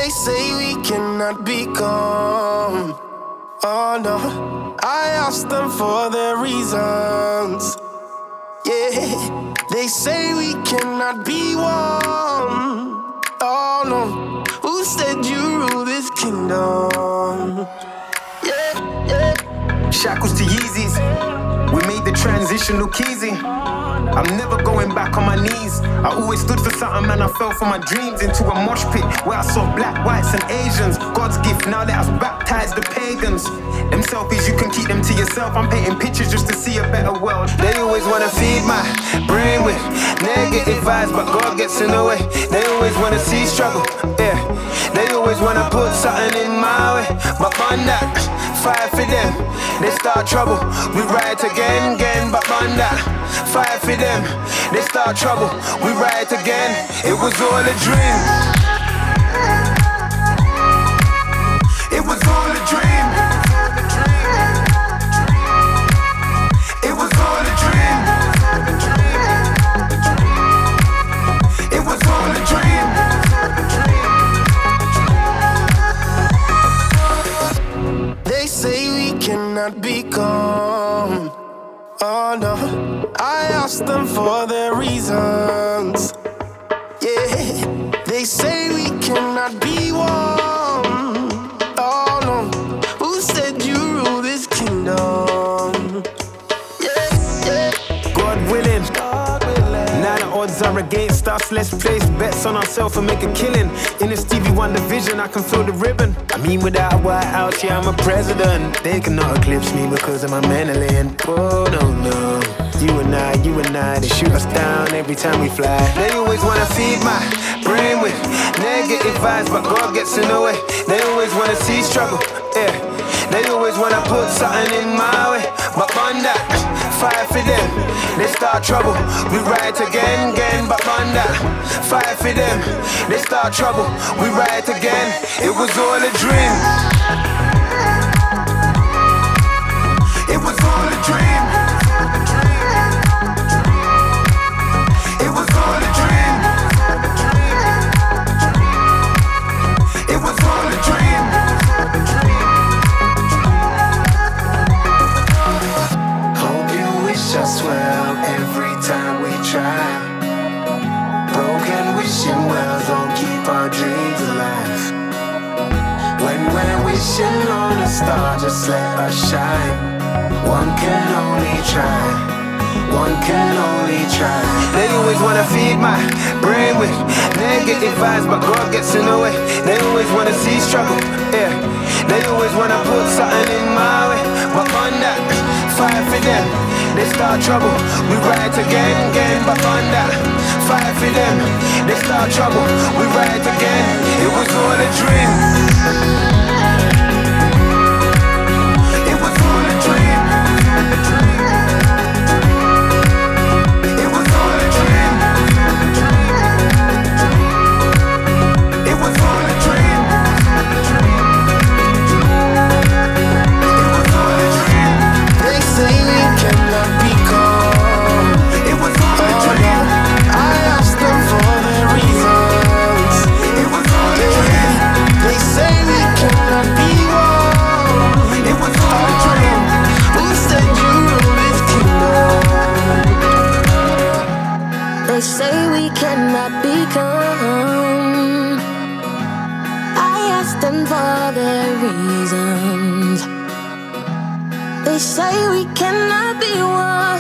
They say we cannot become. Oh no, I asked them for their reasons. Yeah, they say we cannot be one. Oh no, who said you rule this kingdom? Yeah, yeah. Shackles to Yeezys, we made the transition look easy. I'm never going back on my knees. I always stood for something and I fell for my dreams into a mosh pit where I saw black, whites and Asians. God's gift, now let us baptize the pagans. Them selfies, you can keep them to yourself. I'm painting pictures just to see a better world. They always wanna feed my brain with negative vibes, but God gets in the way. They always wanna see struggle, yeah. They always wanna put something in my way, but on that, fight for them. They start trouble, we rise again, but on that, fight for them. They start trouble, we rise again. It was all a dream. It was all a dream. It was all a dream. It was all a dream. They say we cannot become. Oh no, I asked them for their reasons. Yeah, they say we cannot be one. Oh no, who said you rule this kingdom? Yeah, yeah. God willing. Now the odds are against us. Let's place bets on ourselves and make a killing. In the Stevie Wonder vision, I can feel the ribbon. I mean, without a White House, yeah, I'm a president. They cannot eclipse me because of my mentally. Oh no, no. You and I, they shoot us down every time we fly. They always wanna feed my brain with negative vibes, but God gets in the way. They always wanna see struggle, yeah. They always wanna put something in my way, but on that, fight for them. They start trouble, we rise again, but on that, fight for them. They start trouble, we rise again. It was all a dream. It was all a dream. It was all a dream. It was all a dream. Hope you wish us well every time we try. Broken wishing wells don't keep our dreams alive. When we're wishing on a star, just let us shine. One can only try. One can only try. They always wanna feed my brain with negative vibes, but God gets in the way. They always wanna see struggle, yeah. They always wanna put something in my way, but on that, fight for them. They start trouble, we rise again, but on that, fight for them. They start trouble, we rise again. It was all a dream. It was all a dream. It was all a dream. It was all a dream. It was all a dream. They say we cannot become. It was all a Oh dream. no, I asked them for their reasons. It was all a dream. They say we cannot be one. It was all a dream. Who said you rule this kingdom? They say we cannot become. I asked them for their reasons. They say we cannot be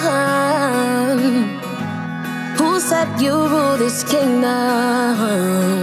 one. Who said you rule this kingdom?